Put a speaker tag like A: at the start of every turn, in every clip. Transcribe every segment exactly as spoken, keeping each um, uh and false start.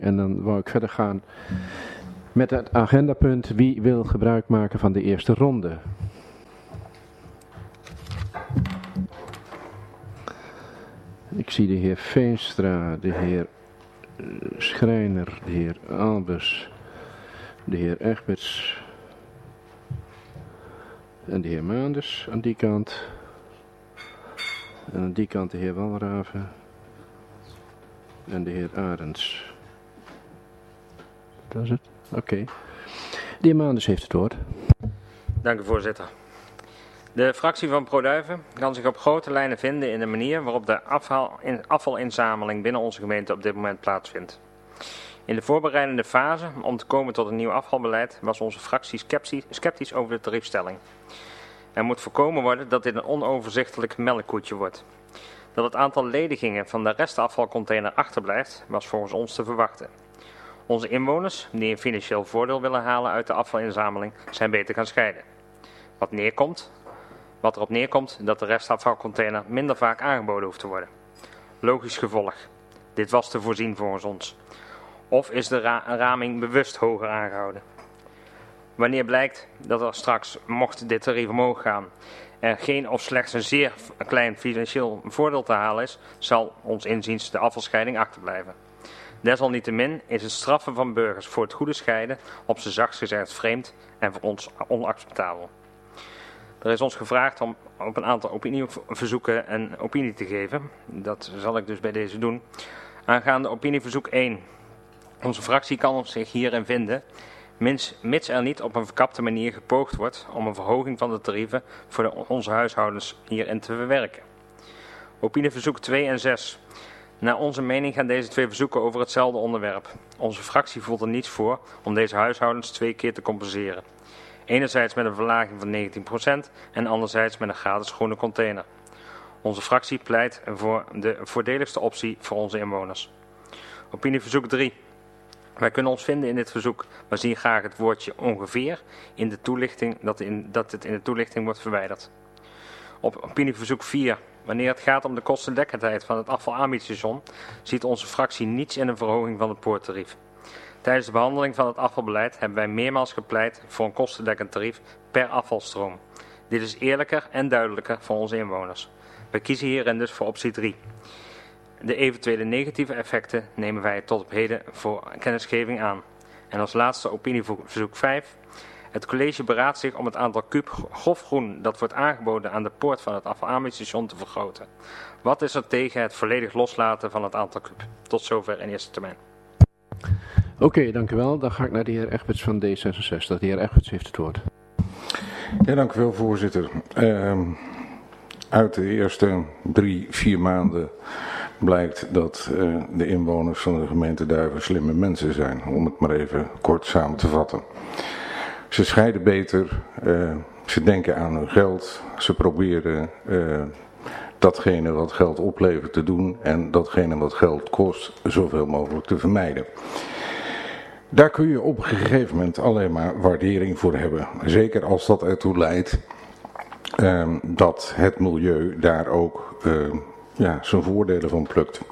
A: En dan wou ik verder gaan met het agendapunt wie wil gebruik maken van de eerste ronde. Ik zie de heer Veenstra, de heer Schrijner, de heer Albers, de heer Egberts en de heer Maanders aan die kant. En aan die kant de heer Walraven en de heer Arends. Dat is het? Oké. Okay. De heer Maanders heeft het woord.
B: Dank u, voorzitter. De fractie van ProDuiven kan zich op grote lijnen vinden in de manier waarop de afval, in, afvalinzameling binnen onze gemeente op dit moment plaatsvindt. In de voorbereidende fase om te komen tot een nieuw afvalbeleid was onze fractie sceptisch, sceptisch over de tariefstelling. Er moet voorkomen worden dat dit een onoverzichtelijk melkkoetje wordt. Dat het aantal ledigingen van de restafvalcontainer achterblijft was volgens ons te verwachten. Onze inwoners, die een financieel voordeel willen halen uit de afvalinzameling, zijn beter gaan scheiden. Wat neerkomt, wat erop neerkomt dat de restafvalcontainer minder vaak aangeboden hoeft te worden. Logisch gevolg. Dit was te voorzien volgens ons. Of is de ra- raming bewust hoger aangehouden? Wanneer blijkt dat er straks, mocht dit tarief omhoog gaan, er geen of slechts een zeer klein financieel voordeel te halen is, zal ons inziens de afvalscheiding achterblijven. Desalniettemin is het straffen van burgers voor het goede scheiden op z'n zachtst gezegd vreemd en voor ons onacceptabel. Er is ons gevraagd om op een aantal opinieverzoeken een opinie te geven. Dat zal ik dus bij deze doen. Aangaande opinieverzoek één. Onze fractie kan zich hierin vinden, mits er niet op een verkapte manier gepoogd wordt om een verhoging van de tarieven voor de, onze huishoudens hierin te verwerken. Opinieverzoek twee en zes. Naar onze mening gaan deze twee verzoeken over hetzelfde onderwerp. Onze fractie voelt er niets voor om deze huishoudens twee keer te compenseren. Enerzijds met een verlaging van negentien procent en anderzijds met een gratis groene container. Onze fractie pleit voor de voordeligste optie voor onze inwoners. Opinieverzoek drie. Wij kunnen ons vinden in dit verzoek, maar zien graag het woordje ongeveer in de toelichting, dat, in, dat het in de toelichting wordt verwijderd. Op opinieverzoek vier. Wanneer het gaat om de kostendekkendheid van het afvalaanbiedingsstation, ziet onze fractie niets in een verhoging van het poorttarief. Tijdens de behandeling van het afvalbeleid hebben wij meermaals gepleit voor een kostendekkend tarief per afvalstroom. Dit is eerlijker en duidelijker voor onze inwoners. Wij kiezen hierin dus voor optie drie. De eventuele negatieve effecten nemen wij tot op heden voor kennisgeving aan. En als laatste opinieverzoek vijf. Het college beraadt zich om het aantal kuub grofgroen dat wordt aangeboden aan de poort van het afvalaanbiedingsstation te vergroten. Wat is er tegen het volledig loslaten van het aantal kuub? Tot zover in eerste termijn.
A: Oké, okay, dank u wel. Dan ga ik naar de heer Egberts van D zesenzestig. De heer Egberts heeft het woord.
C: Ja, dank u wel, voorzitter. Uh, uit de eerste drie, vier maanden blijkt dat uh, de inwoners van de gemeente Duiven slimme mensen zijn, om het maar even kort samen te vatten. Ze scheiden beter, uh, ze denken aan hun geld, ze proberen uh, datgene wat geld oplevert te doen en datgene wat geld kost zoveel mogelijk te vermijden. Daar kun je op een gegeven moment alleen maar waardering voor hebben. Zeker als dat ertoe leidt uh, dat het milieu daar ook uh, ja, zijn voordelen van plukt.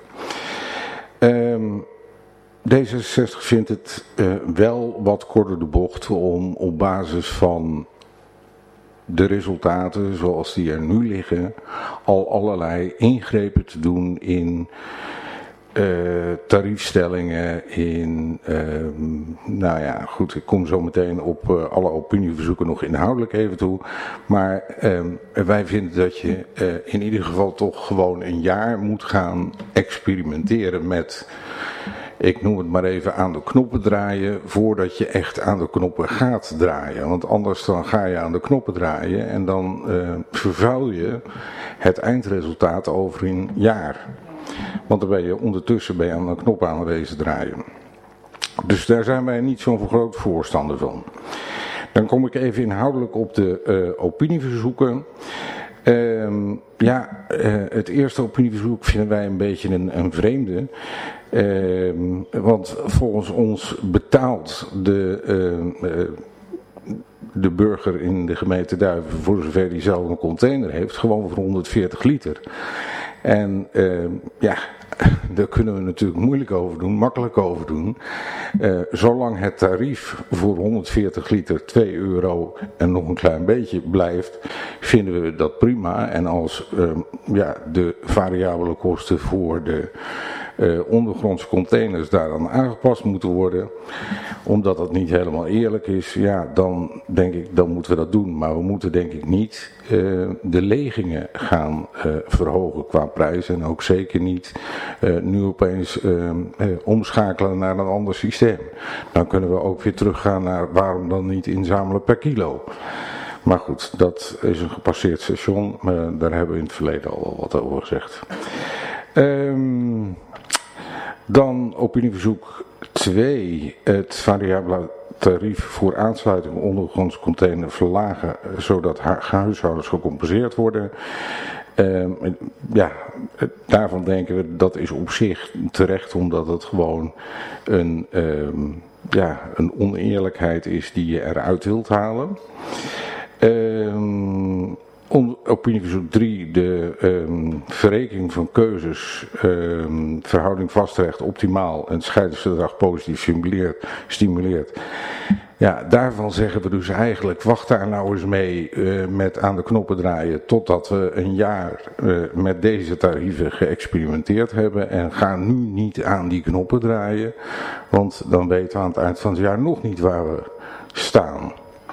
C: Uh, D zesenzestig vindt het uh, wel wat korter de bocht om op basis van de resultaten zoals die er nu liggen al allerlei ingrepen te doen in uh, tariefstellingen, in, uh, nou ja goed, ik kom zo meteen op uh, alle opinieverzoeken nog inhoudelijk even toe, maar uh, wij vinden dat je uh, in ieder geval toch gewoon een jaar moet gaan experimenteren met, ik noem het maar even, aan de knoppen draaien voordat je echt aan de knoppen gaat draaien. Want anders dan ga je aan de knoppen draaien en dan uh, vervuil je het eindresultaat over een jaar. Want dan ben je ondertussen ben je aan de knop aan wezen draaien. Dus daar zijn wij niet zo'n groot voorstander van. Dan kom ik even inhoudelijk op de uh, opinieverzoeken. Uh, ja, uh, het eerste opinieverzoek vinden wij een beetje een, een vreemde. Uh, want volgens ons betaalt de, uh, uh, de burger in de gemeente Duiven, voor zover die zelf een container heeft, gewoon voor honderdveertig liter. En uh, ja, daar kunnen we natuurlijk moeilijk over doen, makkelijk over doen. Uh, zolang het tarief voor honderdveertig liter twee euro en nog een klein beetje blijft, vinden we dat prima. En als uh, ja, de variabele kosten voor de uh, ondergrondse containers daaraan aangepast moeten worden, omdat dat niet helemaal eerlijk is, ja, dan denk ik, dan moeten we dat doen. Maar we moeten denk ik niet uh, de legingen gaan uh, verhogen qua prijs en ook zeker niet uh, nu opeens uh, uh, omschakelen naar een ander systeem. Dan kunnen we ook weer teruggaan naar waarom dan niet inzamelen per kilo. Maar goed, dat is een gepasseerd station, maar daar hebben we in het verleden al wat over gezegd. Um, dan opinieverzoek twee, het variabele tarief voor aansluiting ondergronds container verlagen, zodat huishoudens gecompenseerd worden. Uh, ja, daarvan denken we dat is op zich terecht, omdat het gewoon een, uh, ja, een oneerlijkheid is die je eruit wilt halen. Uh, Opinieverzoek drie, de um, verrekening van keuzes, um, verhouding vastrecht optimaal en scheidingsgedrag positief stimuleert, stimuleert. Ja, daarvan zeggen we dus eigenlijk, wacht daar nou eens mee uh, met aan de knoppen draaien totdat we een jaar uh, met deze tarieven geëxperimenteerd hebben en ga nu niet aan die knoppen draaien, want dan weten we aan het eind van het jaar nog niet waar we staan.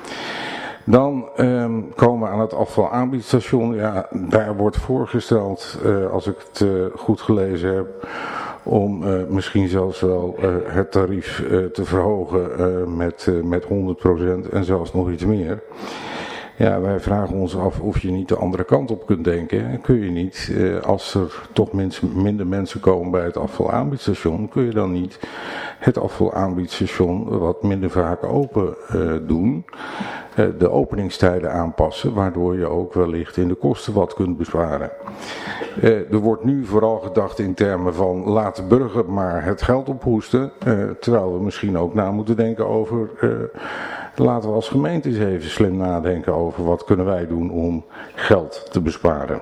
C: Dan um, komen we aan het afvalaanbiedsstation. Ja, daar wordt voorgesteld, uh, als ik het uh, goed gelezen heb, om uh, misschien zelfs wel uh, het tarief uh, te verhogen uh, met, uh, met honderd procent en zelfs nog iets meer. Ja, wij vragen ons af of je niet de andere kant op kunt denken. Kun je niet, uh, als er toch mensen, minder mensen komen bij het afvalaanbiedsstation, kun je dan niet het afvalaanbiedsstation wat minder vaak open uh, doen. Uh, de openingstijden aanpassen, waardoor je ook wellicht in de kosten wat kunt besparen. Uh, er wordt nu vooral gedacht in termen van laat de burger maar het geld ophoesten, uh, terwijl we misschien ook na moeten denken over, uh, laten we als gemeente eens even slim nadenken over wat kunnen wij doen om geld te besparen.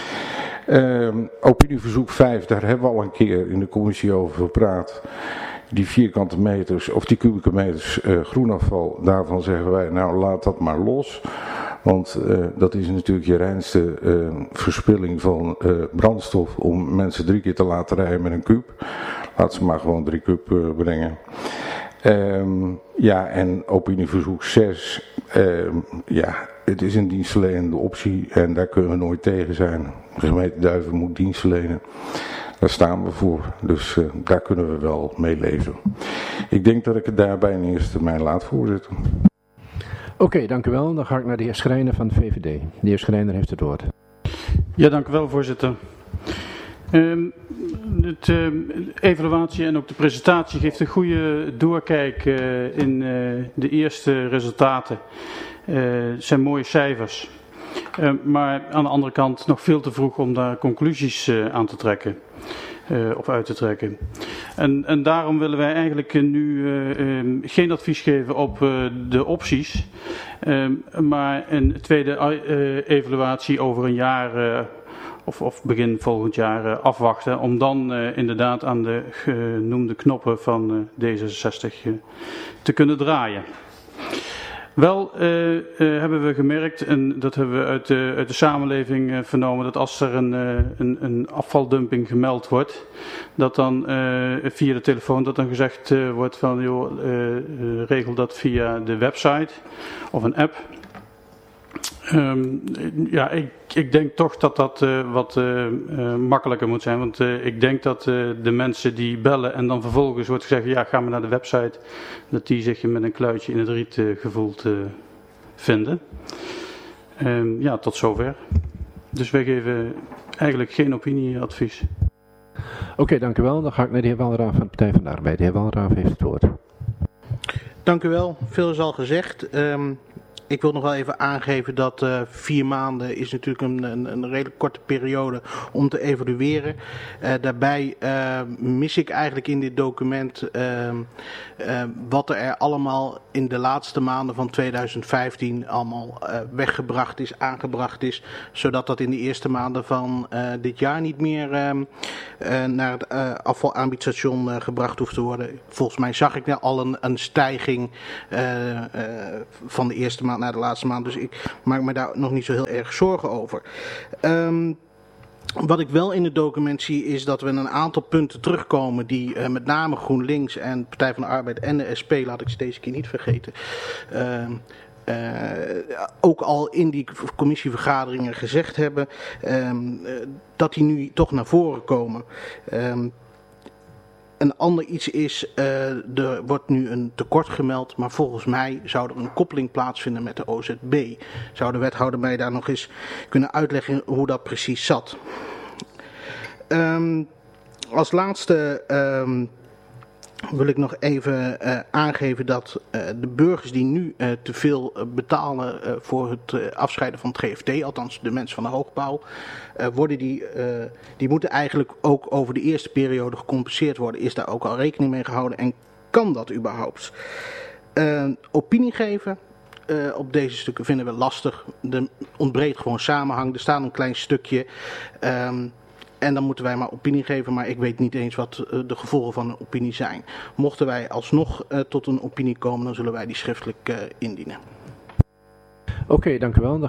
C: Uh, opinieverzoek vijf, daar hebben we al een keer in de commissie over gepraat. Die vierkante meters, of die kubieke meters uh, groenafval, daarvan zeggen wij, nou laat dat maar los. Want uh, dat is natuurlijk je reinste uh, verspilling van uh, brandstof om mensen drie keer te laten rijden met een kuub. Laat ze maar gewoon drie kuub uh, brengen. Um, ja, en opinieverzoek zes, um, ja, het is een dienstverlenende optie en daar kunnen we nooit tegen zijn. De gemeente Duiven moet dienst verlenen. Daar staan we voor, dus uh, daar kunnen we wel mee leven. Ik denk dat ik het daarbij in eerste termijn laat, voorzitter.
A: Oké, okay, dank u wel. Dan ga ik naar de heer Schrijner van de V V D. De heer Schrijner heeft het woord.
D: Ja, dank u wel, voorzitter. Um, het uh, evaluatie en ook de presentatie geeft een goede doorkijk uh, in uh, de eerste resultaten. Uh, het zijn mooie cijfers. Uh, maar aan de andere kant nog veel te vroeg om daar conclusies uh, aan te trekken. Uh, of uit te trekken. En, en daarom willen wij eigenlijk uh, nu uh, um, geen advies geven op uh, de opties. Um, maar een tweede uh, evaluatie over een jaar uh, of, of begin volgend jaar uh, afwachten. Om dan uh, inderdaad aan de genoemde knoppen van uh, D zesenzestig uh, te kunnen draaien. Wel uh, uh, hebben we gemerkt, en dat hebben we uit de, uit de samenleving uh, vernomen, dat als er een, uh, een, een afvaldumping gemeld wordt, dat dan uh, via de telefoon dat dan gezegd uh, wordt van, joh, uh, uh, regel dat via de website of een app. Um, ja, ik, ik denk toch dat dat uh, wat uh, uh, makkelijker moet zijn, want uh, ik denk dat uh, de mensen die bellen en dan vervolgens wordt gezegd, ja, ga maar naar de website, dat die zich met een kluitje in het riet uh, gevoeld uh, vinden. Um, ja, tot zover. Dus wij geven eigenlijk geen opinieadvies.
A: Oké, okay, dank u wel. Dan ga ik naar de heer Walraaf van de Partij van de Arbeid. De heer Walraaf heeft het woord.
E: Dank u wel. Veel is al gezegd. Um, Ik wil nog wel even aangeven dat uh, vier maanden is natuurlijk een, een, een redelijk korte periode om te evalueren. Uh, daarbij uh, mis ik eigenlijk in dit document uh, uh, wat er allemaal in de laatste maanden van tweeduizend vijftien allemaal uh, weggebracht is, aangebracht is. Zodat dat in de eerste maanden van uh, dit jaar niet meer uh, uh, naar het uh, afvalaanbiedsstation uh, gebracht hoeft te worden. Volgens mij zag ik nou al een, een stijging uh, uh, van de eerste maand naar de laatste maand. Dus ik maak me daar nog niet zo heel erg zorgen over. Um, Wat ik wel in het document zie is dat we een aantal punten terugkomen die uh, met name GroenLinks en Partij van de Arbeid en de S P, laat ik ze deze keer niet vergeten, uh, uh, ook al in die commissievergaderingen gezegd hebben, um, uh, dat die nu toch naar voren komen. Um, Een ander iets is, uh, er wordt nu een tekort gemeld, maar volgens mij zou er een koppeling plaatsvinden met de O Z B. Zou de wethouder mij daar nog eens kunnen uitleggen hoe dat precies zat? Um, als laatste um, wil ik nog even uh, aangeven dat uh, de burgers die nu uh, te veel uh, betalen uh, voor het uh, afscheiden van het G F T, althans de mensen van de hoogbouw, uh, worden die, uh, die moeten eigenlijk ook over de eerste periode gecompenseerd worden. Is daar ook al rekening mee gehouden en kan dat überhaupt? Uh, opinie geven uh, op deze stukken vinden we lastig. Er ontbreekt gewoon samenhang. Er staat een klein stukje. Um, En dan moeten wij maar opinie geven, maar ik weet niet eens wat uh, de gevolgen van een opinie zijn. Mochten wij alsnog uh, tot een opinie komen, dan zullen wij die schriftelijk uh, indienen.
A: Oké, okay, dank u wel.